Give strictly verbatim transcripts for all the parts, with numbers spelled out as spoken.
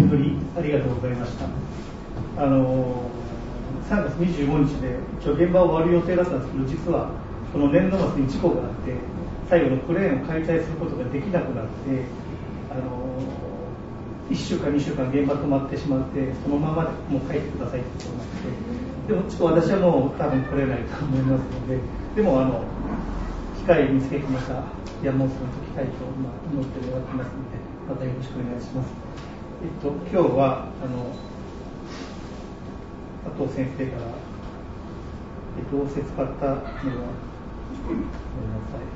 本当にありがとうございました。あのさんがつにじゅうごにちで一応現場を終わる予定だったんですけど、実はこの年度末に事故があって最後のクレーンを解体することができなくなって、あのいっしゅうかんにしゅうかん現場止まってしまって、そのままでもう帰ってくださいってことになって、でもちょっと私はもう多分来れないと思いますので、でもあの機会見つけてまた山本さんと来たいと、まあ、思っておりますので、またよろしくお願いします。えっと今日はあの佐藤先生から、えっと、仰せ使ったのは、ごめんなさい、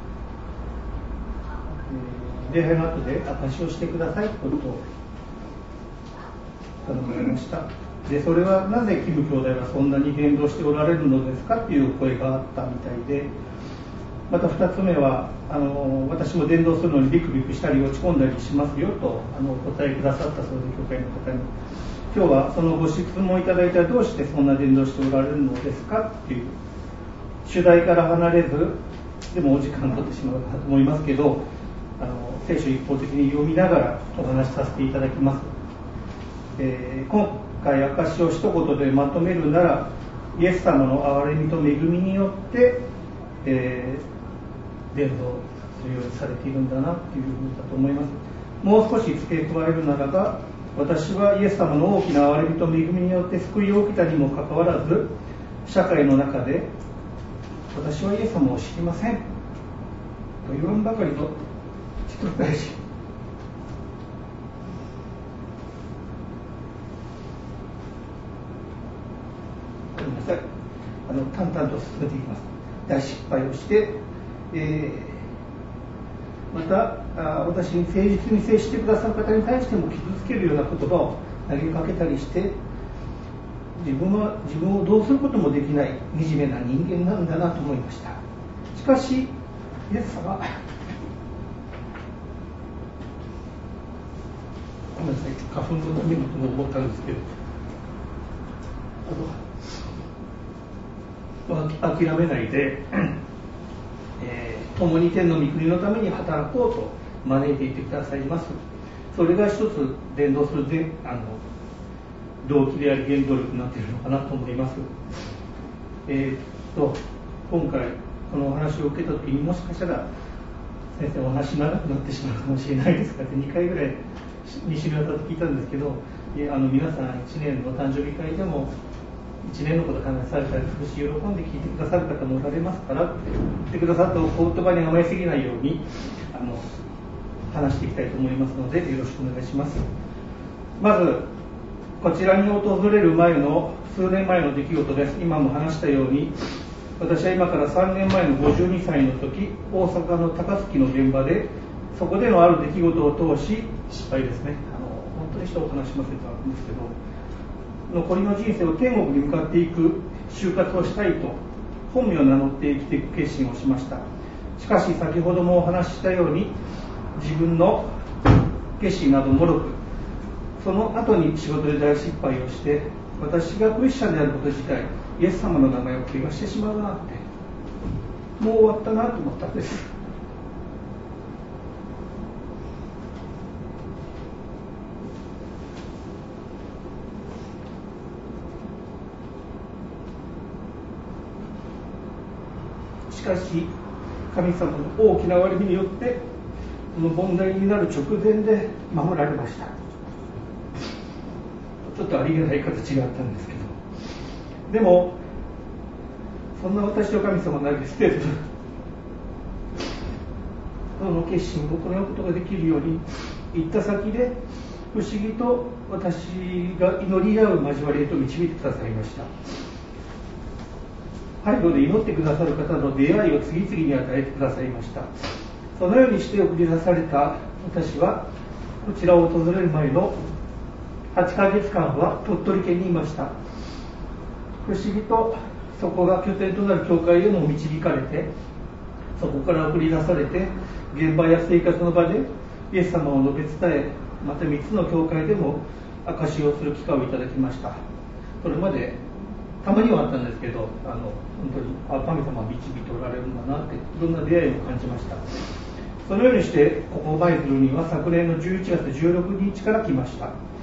えー、礼拝の後で証しをしてくださいということを頼まれました。でそれはなぜキム兄弟がそんなに伝道しておられるのですかという声があったみたいで、またふたつめはあの私も伝道するのにビクビクしたり落ち込んだりしますよとあのお答えくださったそうで、教会の方に今日はそのご質問いただいたらどうしてそんな伝道しておられるのですかっていう主題から離れず、でもお時間取ってしまうかと思いますけど、あの聖書一方的に読みながらお話しさせていただきます。えー、今回証を一言でまとめるなら、イエス様の憐れみと恵みによって、えー、伝道するようにされているんだなというふうだと思います。もう少し付け加えるならば、私はイエス様の大きな憐れみと恵みによって救いを受けたにもかかわらず、社会の中で私はイエス様を知りませんと言わんばかりと人返し、ごめんなさい、あの淡々と進めていきます。大失敗をして、えー、またあ私に誠実に接してくださる方に対しても傷つけるような言葉を投げかけたりして、自分は自分をどうすることもできない惨めな人間なんだなと思いました。しかしイエス様、ごめんなさい、花粉の飲み物も思ったんですけど、あの諦めないで、えー、共に天の御国のために働こうと招いていてくださいます。それが一つ伝道するであの動機であり原動力になっているのかなと思います。えー、っと今回このお話を受けた時に、もしかしたら先生お話長くなってしまうかもしれないですがってにかいぐらいに週にわたって聞いたんですけど、あの皆さんいちねんの誕生日会でもいちねんのこと話されたり、少し喜んで聞いてくださる方もおられますから、言ってくださったお言葉に甘えすぎないようにあの話していきたいと思いますので、よろしくお願いします。まずこちらに訪れる前の数年前の出来事です。今も話したように、私は今からさんねんまえのごじゅうにさいの時、大阪の高槻の現場でそこでのある出来事を通し、失敗ですね、あの本当に人を悲しませてたんですけど、残りの人生を天国に向かっていく就活をしたいと本名を名乗って生きていく決心をしました。しかし先ほどもお話ししたように、自分の決心などもろく、その後に仕事で大失敗をして、私がクリスチャンであること自体、イエス様の名前を怪我してしまうなって、もう終わったなと思ったんです。しかし神様の大きな憐れみによって、この問題になる直前で守られました。ちょっとありえない形があったんですけど、でもそんな私を神様投げ捨てるその決心を行うことができるように、行った先で不思議と私が祈り合う交わりへと導いてくださいました。背後で祈ってくださる方の出会いを次々に与えてくださいました。そのようにして送り出された私は、こちらを訪れる前のはちかげつかんは鳥取県にいました。不思議とそこが拠点となる教会へも導かれて、そこから送り出されて、現場や生活の場でイエス様を述べ伝え、またみっつの教会でも証しをする機会をいただきました。それまでたまにはあったんですけど、あの本当にあ神様は導いておられるんだなって、いろんな出会いを感じました。そのようにしてここバイブルには昨年のじゅういちがつじゅうろくにちから来ました。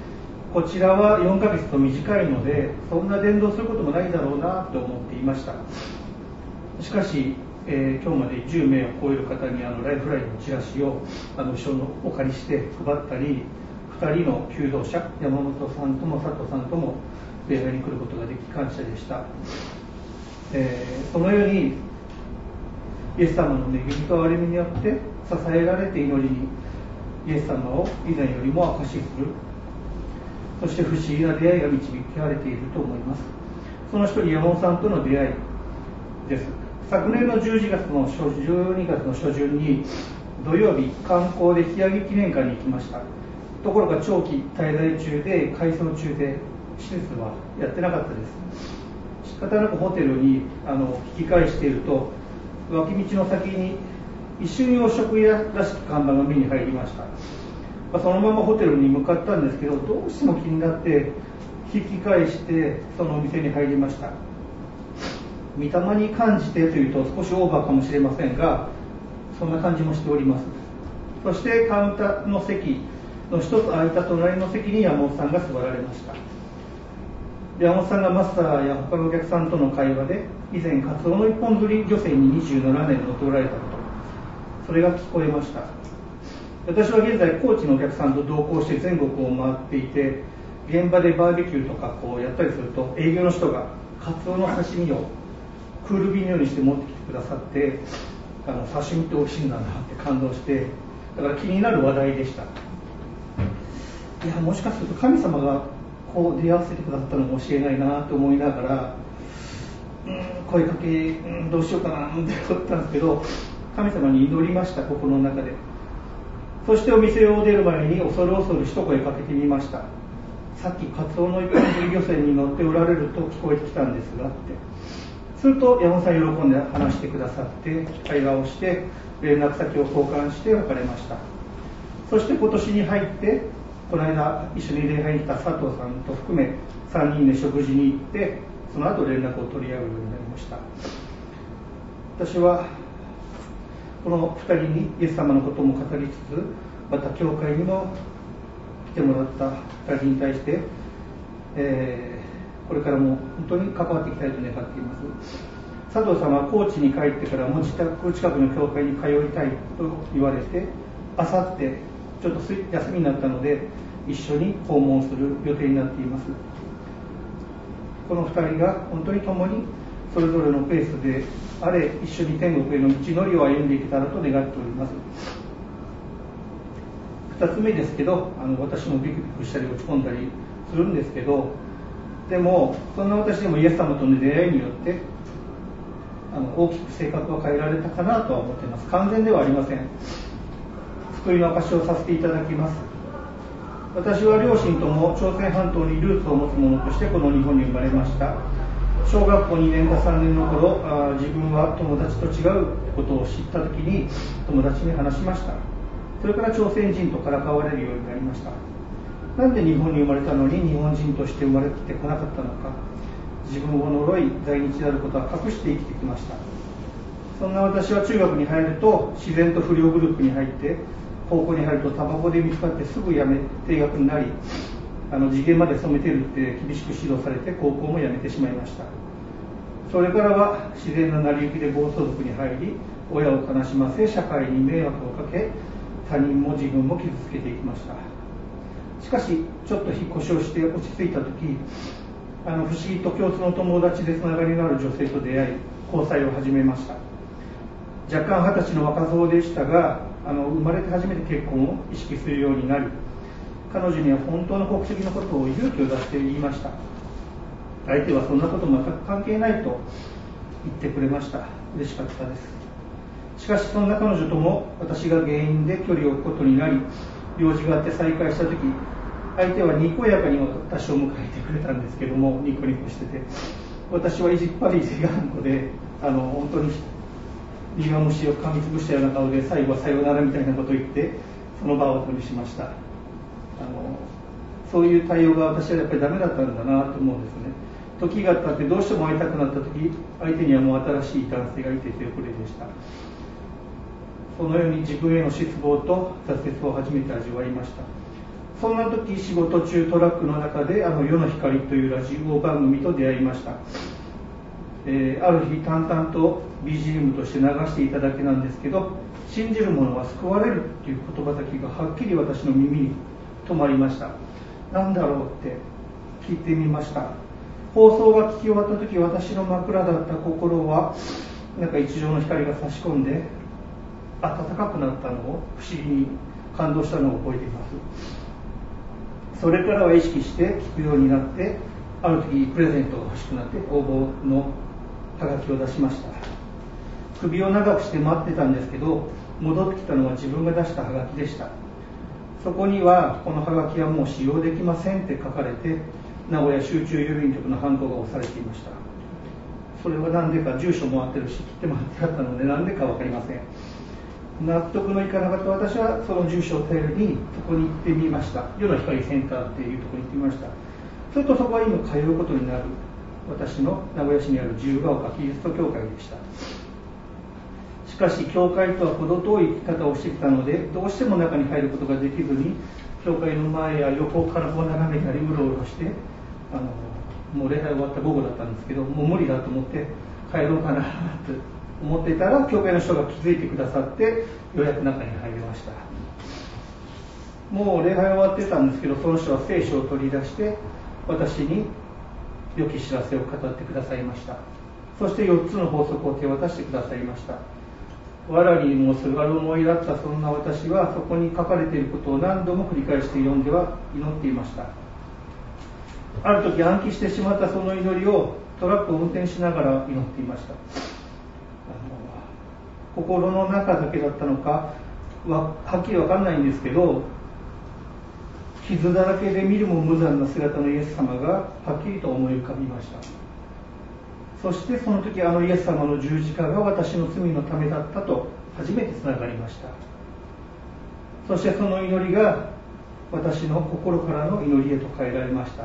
こちらはよんかげつと短いのでそんな伝道することもないだろうなと思っていました。しかし、えー、今日までじゅうめいを超える方にあのライフラインのチラシをあの後ろのお借りして配ったり、ふたりの求道者、山本さんとも佐藤さんとも礼拝に来ることができ感謝でした。えー、そのようにイエス様の恵みと憐れみによって支えられて祈りにイエス様を以前よりも証しする、そして不思議な出会いが導かれていると思います。その一人、山本さんとの出会いです。昨年のじゅうにがつの初じゅうにがつの初旬に土曜日、観光で引き上げ記念館に行きました。ところが長期滞在中で改装中で施設はやってなかったです。仕方なくホテルにあの引き返していると、脇道の先に一瞬洋食屋らしき看板が目に入りました。まあ、そのままホテルに向かったんですけど、どうしても気になって引き返してそのお店に入りました。御霊に感じてというと少しオーバーかもしれませんが、そんな感じもしております。そしてカウンターの席の一つ空いた隣の席に山本さんが座られました。山本さんがマスターや他のお客さんとの会話で、以前カツオの一本釣り漁船ににじゅうななねん乗っておられたこと、それが聞こえました。私は現在高知のお客さんと同行して全国を回っていて、現場でバーベキューとかこうやったりすると、営業の人がカツオの刺身をクール便のようにして持ってきてくださって、あの刺身って美味しいんだなって感動して、だから気になる話題でした。いや、もしかすると神様がこう出会わせてくださったのかもしれないなと思いながら、うん、声かけ、うん、どうしようかなって思ったんですけど、神様に祈りました、心の中で。そしてお店を出る前に恐る恐る一声かけてみました。さっきカツオの一本釣り漁船に乗っておられると聞こえてきたんですがって。すると山本さん喜んで話してくださって、会話をして連絡先を交換して別れました。そして今年に入ってこの間一緒に礼拝に来た佐藤さんと含めさんにんで食事に行って、その後連絡を取り合うようになりました。私はこのふたりにイエス様のことも語りつつ、また教会にも来てもらったふたりに対して、えー、これからも本当に関わっていきたいと願っています。佐藤さんは高知に帰ってからも自宅近くの教会に通いたいと言われて、あさってちょっと休みになったので一緒に訪問する予定になっています。このふたりが本当に共にそれぞれのペースであれ一緒に天国への道のりを歩んでいけたらと願っております。ふたつめですけど、あの私もビクビクしたり落ち込んだりするんですけど、でもそんな私でもイエス様との出会いによってあの大きく性格は変えられたかなとは思っています。完全ではありません。救いの証しをさせていただきます。私は両親とも朝鮮半島にルーツを持つ者としてこの日本に生まれました。小学校にねんかさんねんの頃、あ自分は友達と違うことを知った時に友達に話しました。それから朝鮮人とからかわれるようになりました。なんで日本に生まれたのに日本人として生まれてこなかったのか、自分を呪い在日であることは隠して生きてきました。そんな私は中学に入ると自然と不良グループに入って、高校に入るとタバコで見つかってすぐ辞め定額になり、あの次元まで染めてるって厳しく指導されて高校も辞めてしまいました。それからは自然な成り行きで暴走族に入り、親を悲しませ社会に迷惑をかけ、他人も自分も傷つけていきました。しかしちょっと引っ越しをして落ち着いた時、あの不思議と共通の友達でつながりのある女性と出会い、交際を始めました。若干二十歳の若造でしたが、あの生まれて初めて結婚を意識するようになり、彼女には本当の国籍のことを勇気を出して言いました。相手はそんなこと全く関係ないと言ってくれました。嬉しかったです。しかしそんな彼女とも私が原因で距離を置くことになり、用事があって再会した時、相手はにこやかに私を迎えてくれたんですけども、ニコニコしてて、私は意地っ張り意地頑固で、あの本当に苦虫を噛みつぶしたような顔で最後はさようならみたいなことを言ってその場を後にしました。あのそういう対応が私はやっぱりダメだったんだなと思うんですね。時が経ってどうしても会いたくなった時、相手にはもう新しい男性がいて手遅れでした。そのように自分への失望と挫折を初めて味わいました。 そんな時仕事中トラックの中であの世の光というラジオ番組と出会いました。えー、ある日淡々と ビージーエム として流していただけなんですけど、信じる者は救われるという言葉だけがはっきり私の耳に止まりました。なんだろうって聞いてみました。放送が聞き終わった時、私の枕だった心はなんか一条の光が差し込んで暖かくなったのを不思議に感動したのを覚えています。それからは意識して聞くようになって、ある時プレゼントが欲しくなって応募のハガキを出しました。首を長くして待ってたんですけど、戻ってきたのは自分が出したハガキでした。そこにはこのハガキはもう使用できませんって書かれて、名古屋集中郵便局のハンコが押されていました。それは何でか、住所も合ってるし切ってもらってあったので何でか分かりません。納得のいかなかった私はその住所を頼りにそこに行ってみました。世の光センターっていうところに行ってみました。するとそこは今通うことになる私の名古屋市にある自由が丘キリスト教会でした。しかし教会とは程遠い生き方をしてきたので、どうしても中に入ることができずに、教会の前や横からこう眺めたりうろうろして、あのもう礼拝終わった午後だったんですけど、もう無理だと思って帰ろうかなと思っていたら、教会の人が気づいてくださってようやく中に入りました。もう礼拝終わってたんですけど、その人は聖書を取り出して私に良き知らせを語ってくださいました。そしてよっつの法則を手渡してくださいました。わらにもすがる思いだったそんな私は、そこに書かれていることを何度も繰り返して読んでは祈っていました。ある時暗記してしまったその祈りをトラックを運転しながら祈っていました。あの心の中だけだったのかははっきり分かんないんですけど、傷だらけで見るも無残な姿のイエス様がはっきりと思い浮かびました。そしてその時、あのイエス様の十字架が私の罪のためだったと初めてつながりました。そしてその祈りが私の心からの祈りへと変えられました。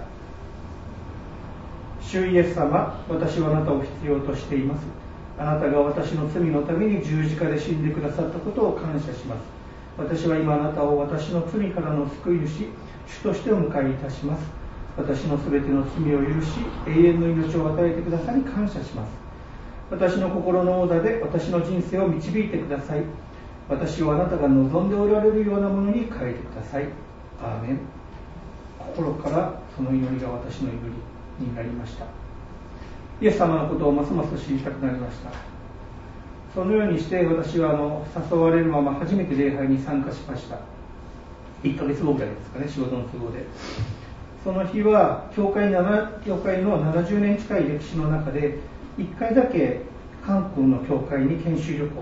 主イエス様、私はあなたを必要としています。あなたが私の罪のために十字架で死んでくださったことを感謝します。私は今あなたを私の罪からの救い主、主としてお迎えいたします。私のすべての罪を許し、永遠の命を与えてくださり感謝します。私の心のオーダーで私の人生を導いてください。私をあなたが望んでおられるようなものに変えてください。アーメン。心からその祈りが私の祈りになりました。イエス様のことをますます知りたくなりました。そのようにして私はあの誘われるまま初めて礼拝に参加しました。いっかげつごぐらいですかね、仕事の都合で。その日は教会、教会のななじゅうねん近い歴史の中でいっかいだけ韓国の教会に研修旅行に行って、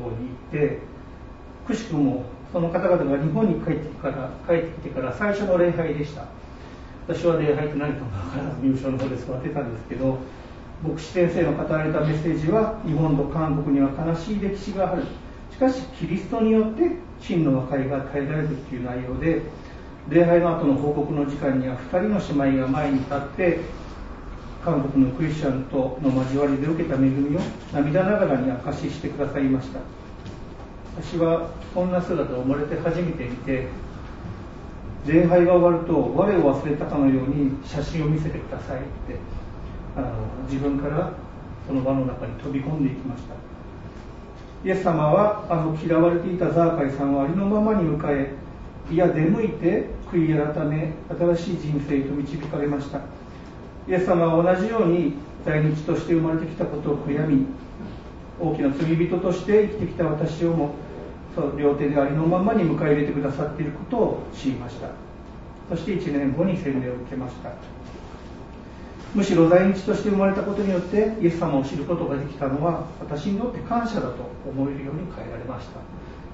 くしくもその方々が日本に帰ってきてから帰ってきてから最初の礼拝でした。私は礼拝って何か分からず入賞の方で座ってたんですけど、牧師先生の語られたメッセージは、日本と韓国には悲しい歴史がある、しかしキリストによって真の和解が与えられるという内容で、礼拝の後の報告の時間にはふたりの姉妹が前に立って韓国のクリスチャンとの交わりで受けた恵みを涙ながらに証ししてくださいました。私はこんな姿を生まれて初めて見て、礼拝が終わると我を忘れたかのように写真を見せてくださいってあの自分からその場の中に飛び込んでいきました。イエス様はあの嫌われていたザーカイさんをありのままに迎え、いや出向いて悔い改め新しい人生と導かれました。イエス様は同じように在日として生まれてきたことを悔やみ、大きな罪人として生きてきた私をも両手でありのままに迎え入れてくださっていることを知りました。そしていちねんごに洗礼を受けました。むしろ在日として生まれたことによってイエス様を知ることができたのは、私にとって感謝だと思えるように変えられました。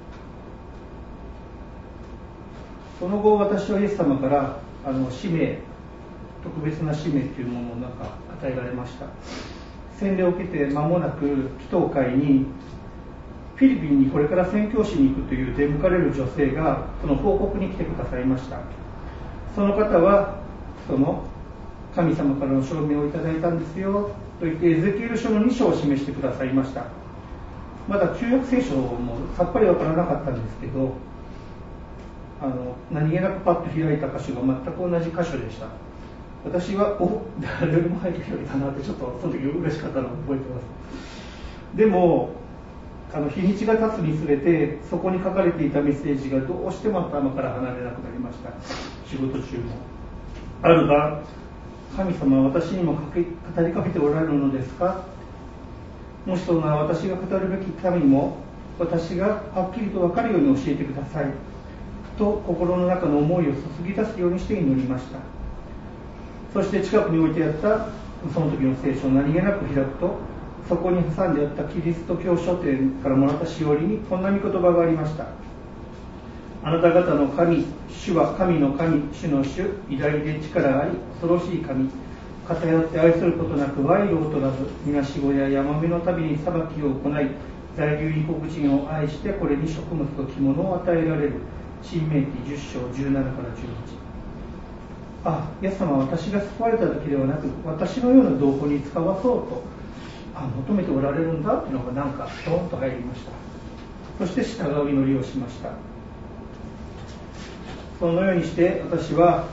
その後、私はイエス様からあの使命、特別な使命というものをなんか与えられました。洗礼を受けて間もなく祈祷会にフィリピンにこれから宣教師に行くという出向かれる女性がその報告に来てくださいました。その方はその神様からの証明をいただいたんですよと言ってエゼキエル書のに章を示してくださいました。まだ旧約聖書もさっぱりわからなかったんですけど、 あの何気なくパッと開いた箇所が全く同じ箇所でした。私はお誰よりも早く開いたなってちょっとその時嬉しかったのを覚えてます。でもあの日にちが経つにつれてそこに書かれていたメッセージがどうしても頭から離れなくなりました。仕事中もある晩、神様は私にも語りかけておられるのですか、もしそうなら私が語るべき神も私がはっきりと分かるように教えてくださいと心の中の思いを注ぎ出すようにして祈りました。そして近くに置いてあったその時の聖書を何気なく開くと、そこに挟んであったキリスト教書店からもらったしおりにこんな御言葉がありました。あなた方の神、主は神の神、主の主、偉大で力あり恐ろしい神、偏って愛することなく賄賂を取らず、みなしごやヤマメの旅に裁きを行い、在留異国人を愛してこれに食物と着物を与えられる。申命記じゅっ章じゅうななからじゅうはち。あ、イエス様は私が救われた時ではなく、私のような同胞に使わそうとあ求めておられるんだというのがなんかドーンと入りました。そして従う祈りをしました。そのようにして私は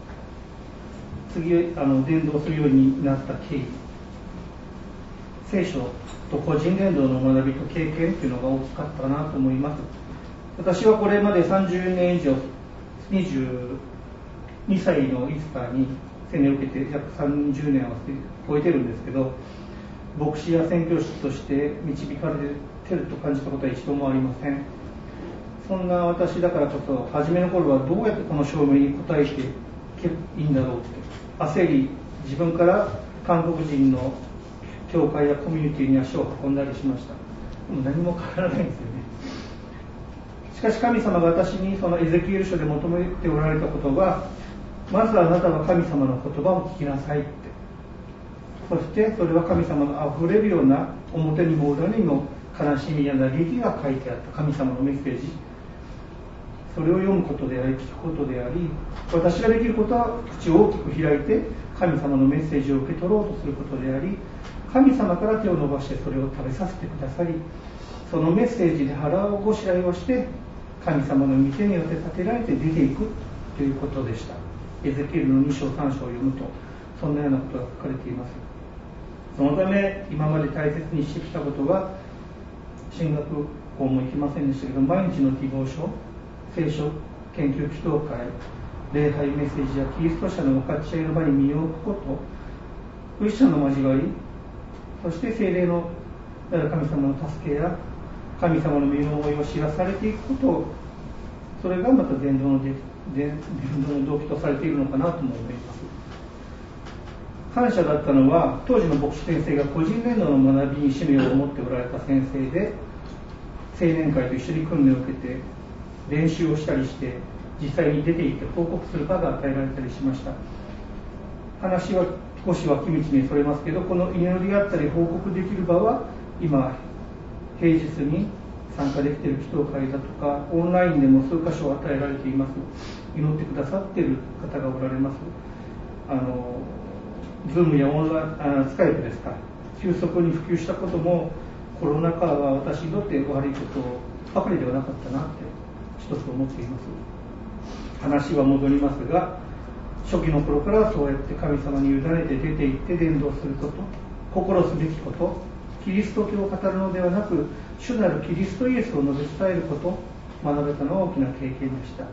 次あの伝道するようになった経緯、聖書と個人伝道の学びと経験というのが大きかったなと思います。私はこれまでさんじゅうねん以上、にじゅうにさいのイースターに洗礼を受けて約さんじゅうねんを超えてるんですけど、牧師や宣教師として導かれてると感じたことは一度もありません。そんな私だからこそ、初めの頃はどうやってこの証明に応えていけばいいんだろうって焦り、自分から韓国人の教会やコミュニティに足を運んだりしました。でも何も変わらないんですよね。しかし神様が私にそのエゼキエル書で求めておられたことは、まずあなたは神様の言葉を聞きなさいって、そしてそれは神様のあふれるような表にも裏にも悲しみや嘆きが書いてあった神様のメッセージ、それを読むことであり聞くことであり、私ができることは口を大きく開いて神様のメッセージを受け取ろうとすることであり、神様から手を伸ばしてそれを食べさせてくださり、そのメッセージで腹をごしらえをして神様の御手によって立てられて出ていくということでした。エゼキエルのに章さん章を読むとそんなようなことが書かれています。そのため今まで大切にしてきたことは、進学校も行きませんでしたけど、毎日の希望書、聖書研究祈祷会、礼拝メッセージやキリスト者の分かち合いの場に身を置くこと、クリスチャンの交わり、そして聖霊の神様の助けや神様の身の思いを知らされていくこと、それがまた伝道の伝道の動機とされているのかなとも思います。感謝だったのは、当時の牧師先生が個人伝道の学びに使命を持っておられた先生で、青年会と一緒に訓練を受けて練習をしたりして、実際に出て行って報告する場が与えられたりしました。話は少し脇道にそれますけど、この祈りであったり報告できる場は今平日に参加できている祈祷会だとか、オンラインでも数箇所与えられています。祈ってくださっている方がおられます。あのズームやオンライン、スカイプですか、急速に普及したこともコロナ禍は私にとって悪いことばかりではなかったなって一つ思っています。話は戻りますが、初期の頃からそうやって神様に委ねて出て行って伝道すること、心すべきこと、キリスト教を語るのではなく主なるキリストイエスを述べ伝えること、学べたのは大きな経験でした。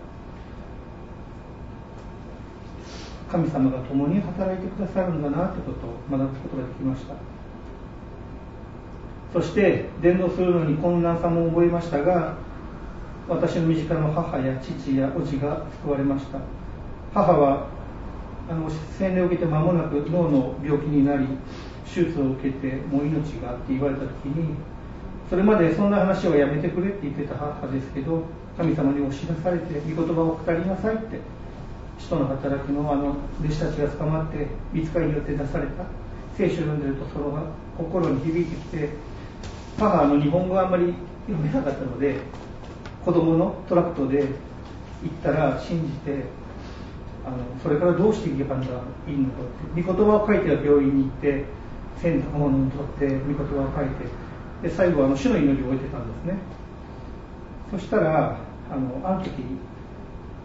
神様が共に働いてくださるんだなということを学ぶことができました。そして伝道するのに困難さも覚えましたが、私の身近な母や父や叔父が救われました。母はあの洗礼を受けて間もなく脳の病気になり、手術を受けてもう命がって言われた時に、それまでそんな話をやめてくれって言ってた母ですけど、神様に押し出されて御言葉を語りなさいって、使徒の働きのあの弟子たちが捕まって見つかりによって出された聖書を読んでると、それが心に響いてきて、母はあの日本語があんまり読めなかったので、子供のトラクトで行ったら信じて、あのそれからどうしていけばいいのかって、御言葉を書いては病院に行って洗濯物を取って御言葉を書いて、で最後はあの主の祈りを置いてたんですね。そしたらあのある時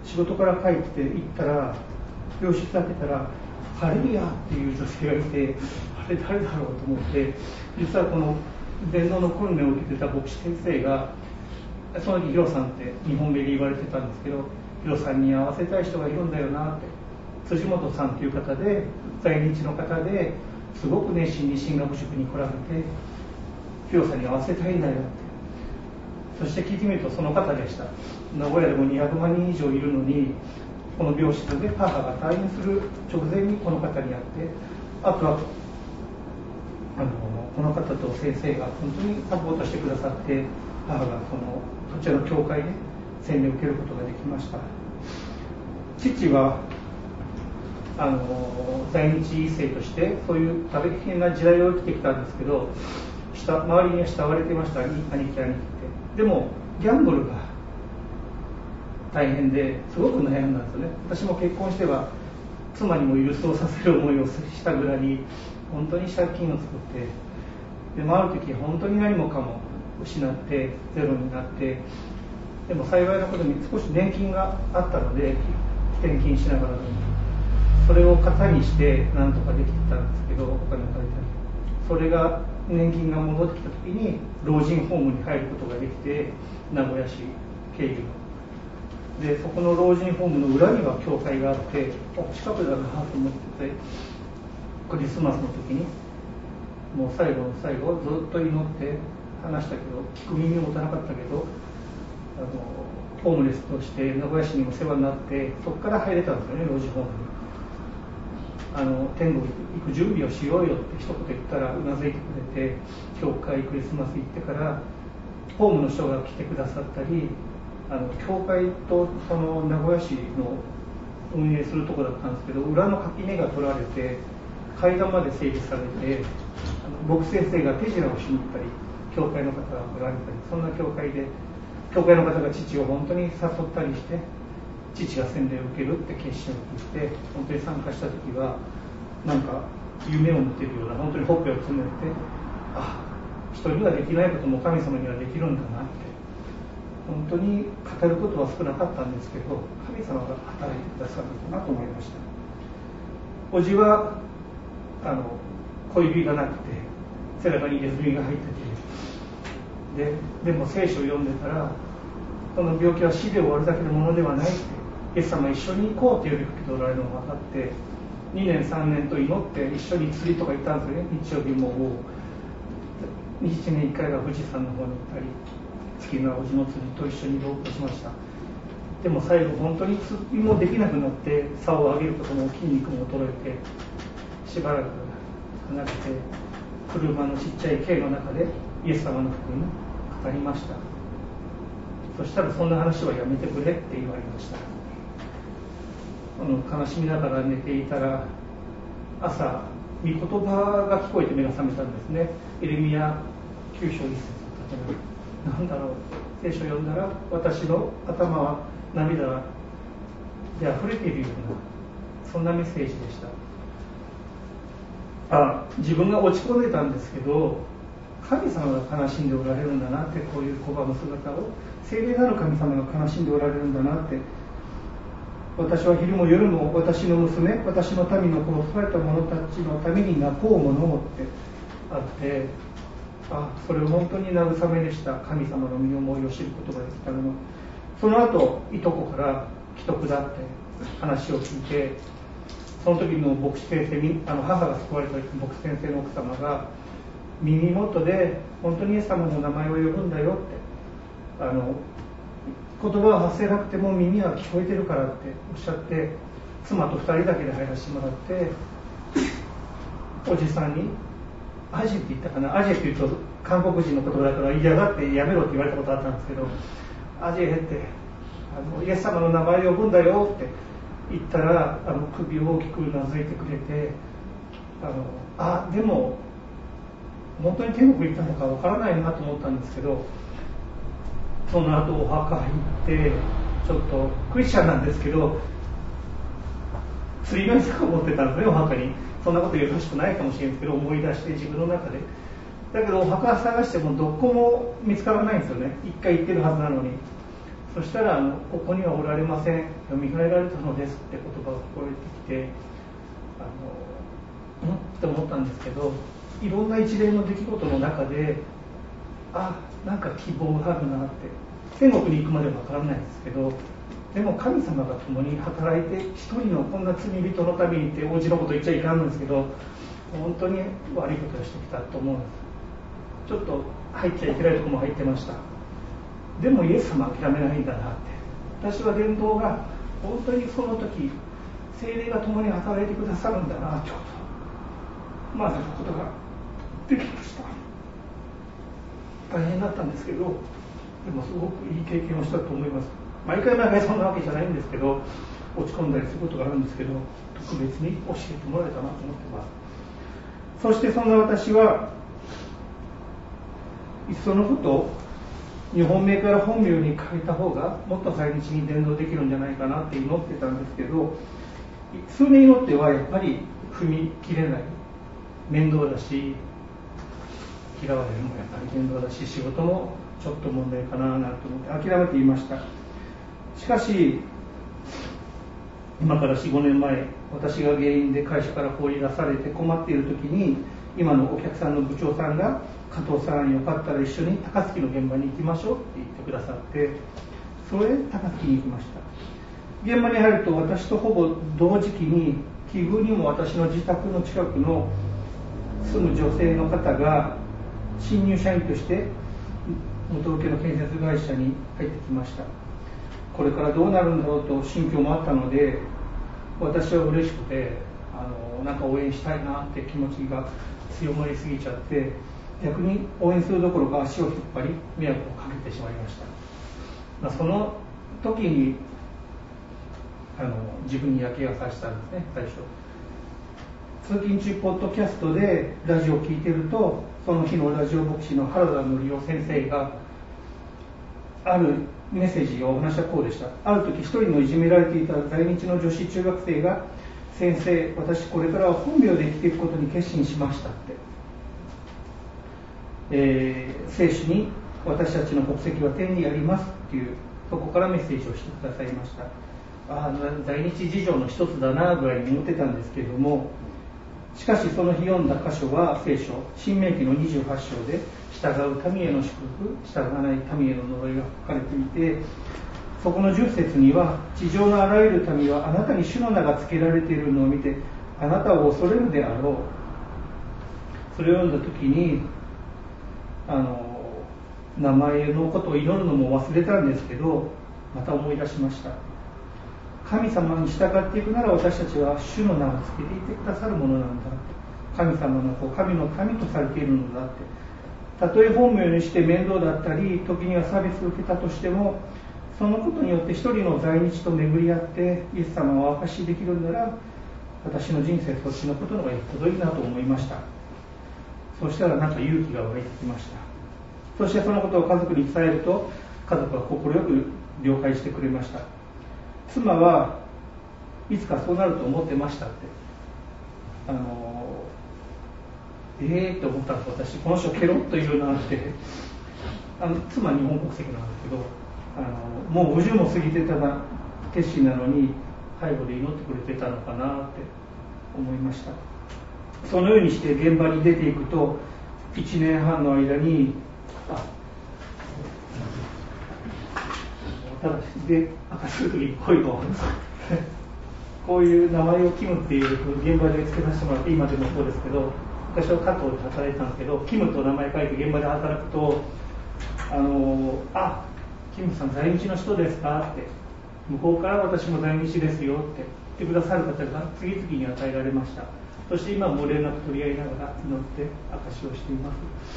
仕事から帰って行ったら病室開けたらハレルヤっていう女性がいて、あれ誰だろうと思って、実はこの伝道の訓練を受けてた牧師先生が、その時ヒロさんって日本名で言われてたんですけど、ヒロさんに会わせたい人がいるんだよなって、辻本さんという方で在日の方ですごく熱心に進学塾に来られて、ヒロさんに会わせたいんだよって。そして聞いてみるとその方でした。名古屋でもにひゃくまんにん以上いるのに、この病室で母が退院する直前にこの方に会って、あとはあのこの方と先生が本当にサポートしてくださって、母がこのこちらの教会で洗礼を受けることができました。父はあの在日一世としてそういう大変な時代を生きてきたんですけど、下周りには慕われていました。兄貴兄貴って。でもギャンブルが大変ですごく悩んだんですよね。私も結婚しては妻にも許そうさせる思いをしたぐらい本当に借金を作って、でもある時本当に何もかも失ってゼロになって、でも幸いなことに少し年金があったので転勤しながらそれを型にして何とかできてたんですけど、お金を借りたり、それが年金が戻ってきた時に老人ホームに入ることができて、名古屋市経由で、そこの老人ホームの裏には教会があって、近くだなと思ってて、クリスマスの時にもう最後の最後ずっと祈って話したけど、聞く耳を持たなかったけど、あのホームレスとして名古屋市にも世話になって、そこから入れたんですよね、老人ホームに。あの天国行く準備をしようよって一言言ったらうなずいてくれて、教会クリスマス行ってからホームの人が来てくださったり、あの教会とその名古屋市の運営するところだったんですけど、裏の垣根が取られて階段まで整備されて、あの牧先生が手品をしに行ったり、教会の方がおられたり、そんな教会で教会の方が父を本当に誘ったりして、父が洗礼を受けるって決心を聞いて、本当に参加した時はなんか夢を見てるような、本当にほっぺをつねって、あ、人にはできないことも神様にはできるんだなって、本当に語ることは少なかったんですけど、神様が働いてくださるんだなと思いました。おじはあの小指がなくて背中にネズミが入ってて、ででも聖書を読んでたら、この病気は死で終わるだけのものではないって、イエス様一緒に行こうと呼びかけておられるのが分かって、にねんさんねんと祈って一緒に釣りとか行ったんですよね。日曜日もいちねんいっかいが富士山の方に行ったり、月のおじの釣りと一緒に同行しました。でも最後本当に釣りもできなくなって、竿を上げることも筋肉も衰えて、しばらく離れて車のちっちゃい軽の中でイエス様の福音を語りました。そしたらそんな話はやめてくれって言われました。あの悲しみながら寝ていたら、朝御言葉が聞こえて目が覚めたんですね。エレミヤきゅう章いっ節を立てる。なんだろう、聖書を読んだら私の頭は涙で溢れているような、そんなメッセージでした。あ、自分が落ち込んでたんですけど、神様が悲しんでおられるんだなって、こういう小判の姿を聖霊なる神様が悲しんでおられるんだなって、私は昼も夜も私の娘、私の民の殺された者たちのために泣こうものってあって、あ、それを本当に慰めでした。神様の身思いを知ることができたのは、その後いとこから既得だって話を聞いて、その時の牧師先生、あの母が救われた牧師先生の奥様が耳元で本当にイエス様の名前を呼ぶんだよって、あの言葉は発せなくても耳は聞こえてるからっておっしゃって、妻とふたりだけで入らせてもらって、おじさんにアジって言ったかな、アジって言うと韓国人の言葉だから嫌がってやめろって言われたことあったんですけど、アジエってあのイエス様の名前を呼ぶんだよって言ったら、あの首を大きくうなずいてくれて、あのあでも本当に天国行ったのかわからないなと思ったんですけど、その後お墓行って、ちょっとクリスチャンなんですけど釣りの餌を持ってたんですね、お墓に。そんなこと言うらしくないかもしれないんですけど、思い出して自分の中で。だけどお墓探してもどこも見つからないんですよね。一回行ってるはずなのに。 そしたらあのここにはおられません、よみがえられたのですって言葉が聞こえてきて、あのうんって思ったんですけど、いろんな一連の出来事の中で、あ、なんか希望があるなって、天国に行くまでは分からないですけど、でも神様が共に働いて、一人のこんな罪人のためにって王子のこと言っちゃいかんんですけど、本当に悪いことをしてきたと思うんです。ちょっと入っちゃいけないところも入ってました。でもイエス様は諦めないんだなって、私は伝道が本当にその時聖霊が共に働いてくださるんだなと学ぶことができました。大変だったんですけど、でもすごくいい経験をしたと思います。毎回毎回そんなわけじゃないんですけど、落ち込んだりすることがあるんですけど、特別に教えてもらえたなと思ってます。そしてそんな私はいっそのこと日本名から本名に変えた方がもっと在日に伝道できるんじゃないかなって祈ってたんですけど、数年祈ってはやっぱり踏み切れない、面倒だし嫌われるのもやっぱり面倒だし、仕事もちょっと問題かななんて思って諦めていました。しかし今から よん、ごねんまえ、私が原因で会社から放り出されて困っている時に、今のお客さんの部長さんが、加藤さんよかったら一緒に高槻の現場に行きましょうって言ってくださって、それで高槻に行きました。現場に入ると私とほぼ同時期に、奇遇にも私の自宅の近くの住む女性の方が新入社員として元請けの建設会社に入ってきました。これからどうなるんだろうと心境もあったので、私は嬉しくて、あのなんか応援したいなって気持ちが強まりすぎちゃって、逆に応援するどころか足を引っ張り迷惑をかけてしまいました。まあ、その時にあの自分に嫌気がさしたんですね。最初通勤中ポッドキャストでラジオを聞いてると、その日のラジオ牧師の原田則夫先生があるメッセージをお話はこうでした。ある時一人のいじめられていた在日の女子中学生が、先生、私これからは本名で生きていくことに決心しましたって、えー、聖書に私たちの国籍は天にありますっていう、そこからメッセージをしてくださいました。ああ、在日事情の一つだなぐらいに思ってたんですけれども、しかしその日読んだ箇所は聖書新明記のにじゅうはち章で、従う民への祝福、従わない民への呪いが書かれていて、そこのじゅっ節には、地上のあらゆる民はあなたに主の名が付けられているのを見てあなたを恐れるであろう。それを読んだ時に、あの名前のことを祈るのも忘れたんですけど、また思い出しました。神様に従っていくなら、私たちは主の名を付けていてくださるものなんだ、神様の子、神の民とされているのだって。たとえ本名にして面倒だったり、時には差別を受けたとしても、そのことによって一人の在日と巡り合ってイエス様を証しできるなら、私の人生そっちのことの方がよっぽどいいなと思いました。そしたらなんか勇気が湧いてきました。そしてそのことを家族に伝えると、家族は快く了解してくれました。妻はいつかそうなると思ってましたって、あのええー、と思ったんです。私この人ケロッと言うなって。あの妻日本国籍なんですけど、あのもうごじゅうも過ぎてたな決心なのに背後で祈ってくれてたのかなって思いました。そのようにして現場に出ていくと、いちねんはんの間に、あただで明かするときにこういうのこういう名前をキムっていう現場で付けさせてもらって、今でもそうですけど、私は加藤で働いてたんですけど、キムと名前書いて現場で働くと、あのあキムさん在日の人ですかって、向こうから私も在日ですよって言ってくださる方が次々に与えられました。そして今も連絡取り合いながら祈って証しをしています。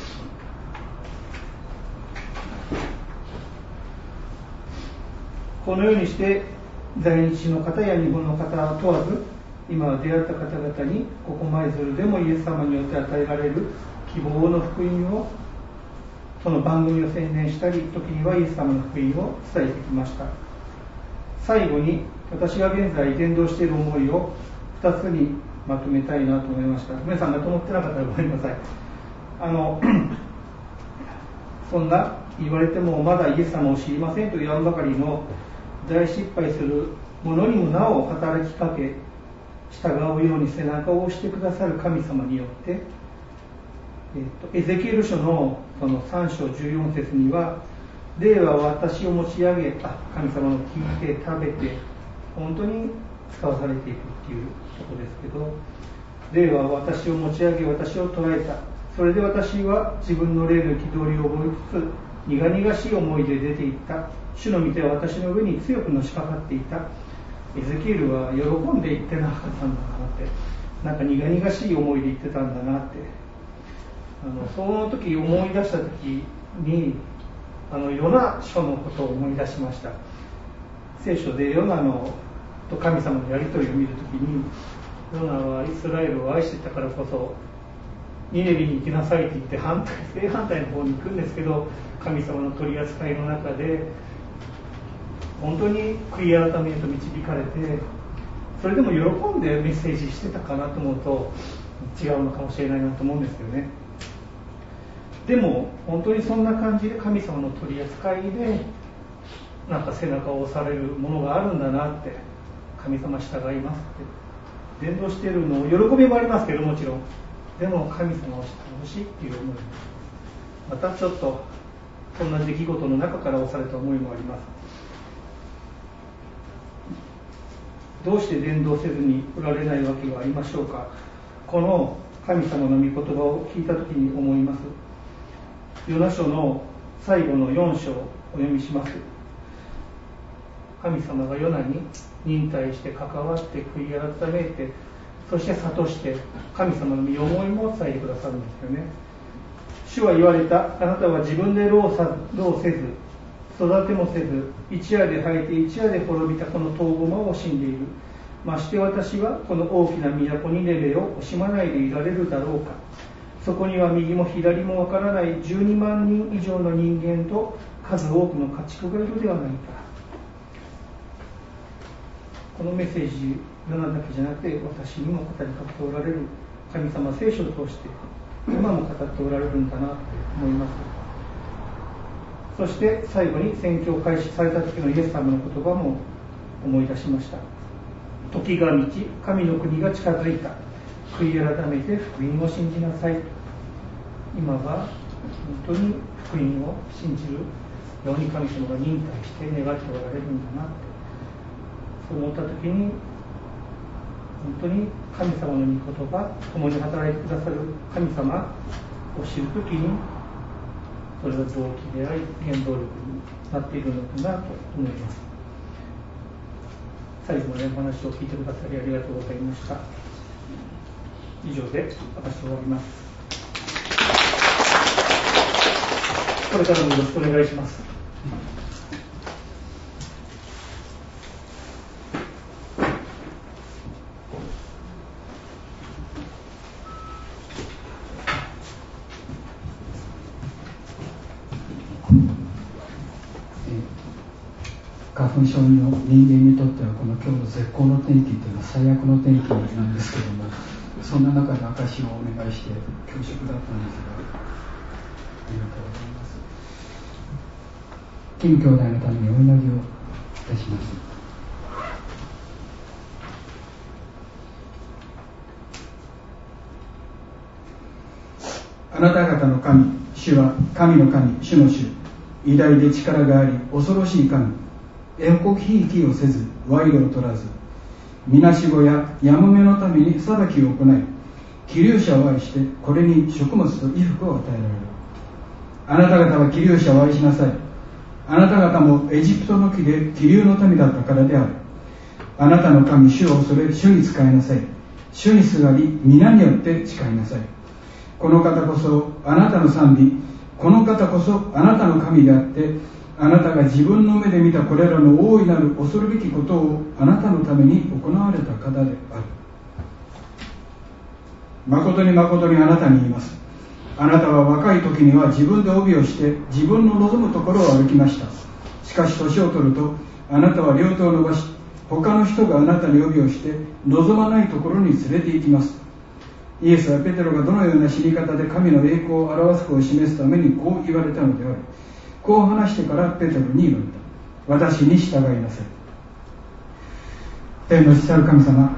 このようにして在日の方や日本の方は問わず、今出会った方々にここ舞鶴でもイエス様によって与えられる希望の福音を、その番組を宣伝したり、時にはイエス様の福音を伝えてきました。最後に私が現在伝道している思いをふたつにまとめたいなと思いました。皆さんがと思ってなかったらごめんなさい。あのそんな言われてもまだイエス様を知りませんと言わんばかりの大失敗する者にもなお働きかけ従うように背中を押してくださる神様によって、えっと、エゼキエル書のそのさん章じゅうよん節には、霊は私を持ち上げ、あ、神様の聞いて食べて本当に使わされていくっていうところですけど、霊は私を持ち上げ私を捉えた。それで私は自分の霊の憤りを覚えつつ苦々しい思いで出ていった。主の御手は私の上に強くのしかかっていた。エゼキエルは喜んで言ってなかったんだなって、なんか苦々しい思いで言ってたんだなって、あのその時思い出した時にあのヨナ書のことを思い出しました。聖書でヨナのと神様のやり取りを見るときに、ヨナはイスラエルを愛していたからこそニネビに行きなさいって言って反対正反対の方に行くんですけど、神様の取り扱いの中で本当に悔い改めへと導かれて、それでも喜んでメッセージしてたかなと思うと違うのかもしれないなと思うんですよね。でも本当にそんな感じで神様の取り扱いでなんか背中を押されるものがあるんだなって、神様従いますって伝道しているのを喜びもありますけど、もちろんでも神様を知ってほしいっていう思い、またちょっとそんな出来事の中から押された思いもあります。どうして伝道せずにおられないわけがありましょうか。この神様の御言葉を聞いたときに思います。ヨナ書の最後のよん章をお読みします。神様がヨナに忍耐して関わって悔い改めて、そして諭して神様の御思いも伝えてくださるんですよね。主は言われた。あなたは自分で労さ労せず育てもせず、一夜で生えて一夜で滅びたこのトウゴマを惜しんでいる。まして私はこの大きな都ニネベを惜しまないでいられるだろうか。そこには右も左もわからないじゅうにまんにん以上の人間と数多くの家畜がいるではないか。このメッセージ、ヨナだけじゃなくて私にも語りかけておられる神様、聖書を通して今も語っておられるんだなと思います。そして最後に宣教を開始された時のイエス様の言葉も思い出しました。時が満ち、神の国が近づいた。悔い改めて福音を信じなさい。今は本当に福音を信じるように神様が忍耐して願っておられるんだなって、そう思った時に本当に神様の御言葉、共に働いてくださる神様を知る時に、それが動機であり原動力になっているのかなと思います。最後までお話を聞いてくださりありがとうございました。以上で私終わります。これからもよろしくお願いします。 花粉症の人間にとってはこの今日の絶好の天気というのは最悪の天気なんですけども、そんな中で証をお願いして恐縮だったんですが、ありがとうございます。金兄弟のためにお祈りをいたします。あなた方の神、主は神の神、主の主、偉大で力があり恐ろしい神、えほこひいきをせず賄賂を取らず、みなしごややもめのために裁きを行い、気流者を愛してこれに食物と衣服を与えられる。あなた方は気流者を愛しなさい。あなた方もエジプトの木で気流の民だったからである。あなたの神主を恐れ主に仕えなさい。主にすがり皆によって誓いなさい。この方こそあなたの賛美、この方こそあなたの神であって、あなたが自分の目で見たこれらの大いなる恐るべきことをあなたのために行われた方である。誠に誠にあなたに言います。あなたは若い時には自分で帯をして自分の望むところを歩きました。しかし年を取るとあなたは両手を伸ばし、他の人があなたに帯をして望まないところに連れて行きます。 イエスはペテロがどのような死に方で神の栄光を表すかを示すためにこう言われたのである。こう話してからペテロに言われた。私に従いなさい。天の父なる神様、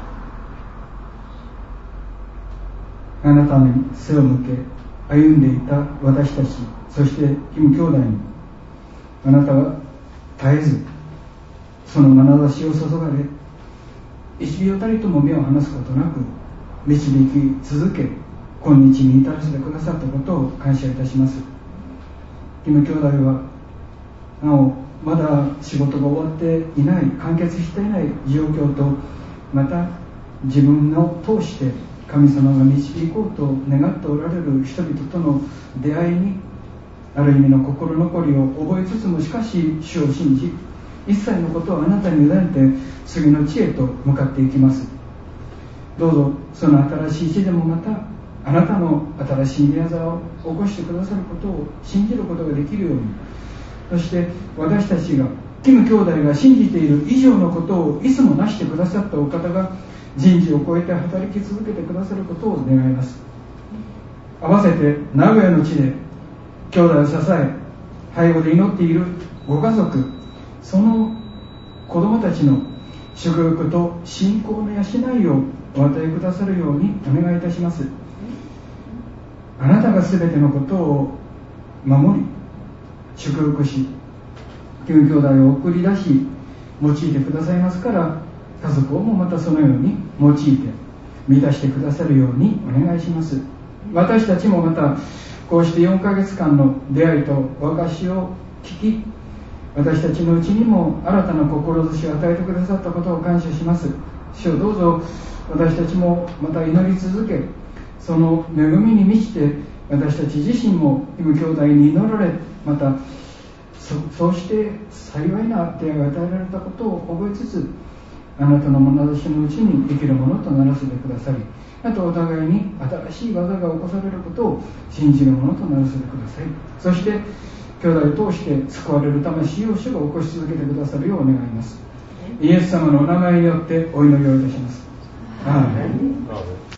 あなたに背を向け歩んでいた私たち、そしてキム兄弟にあなたは絶えずその眼差しを注がれ、一秒たりとも目を離すことなく導き続け、今日に至らせてくださったことを感謝いたします。キム兄弟はなおまだ仕事が終わっていない、完結していない状況と、また自分を通して神様が導こうと願っておられる人々との出会いにある意味の心残りを覚えつつも、しかし主を信じ、一切のことをあなたに委ねて次の地へと向かっていきます。どうぞその新しい地でもまたあなたの新しい御業を起こしてくださることを信じることができるように、そして私たちがキム兄弟が信じている以上のことをいつもなしてくださったお方が人事を超えて働き続けてくださることを願います。合わせて名古屋の地で兄弟を支え背後で祈っているご家族、その子供たちの祝福と信仰の養いをお与えくださるようにお願いいたします。あなたが全てのことを守り祝福し、キム兄弟を送り出し用いてくださいますから、家族をもまたそのように用いて満たしてくださるようにお願いします。私たちもまたこうしてよんかげつかんの出会いと和菓子を聞き、私たちのうちにも新たな志を与えてくださったことを感謝します。主よ、どうぞ私たちもまた祈り続け、その恵みに満ちて私たち自身もキム兄弟に祈られ、また そ, そうして幸いな出会いが与えられたことを覚えつつ、あなたの眼差しのうちに生きるものとならせてくださり、あとお互いに新しい技が起こされることを信じるものとならせてください。そして兄弟を通して救われる魂を主が起こし続けてくださるよう願います。イエス様のお名前によってお祈りをいたします。アーメン。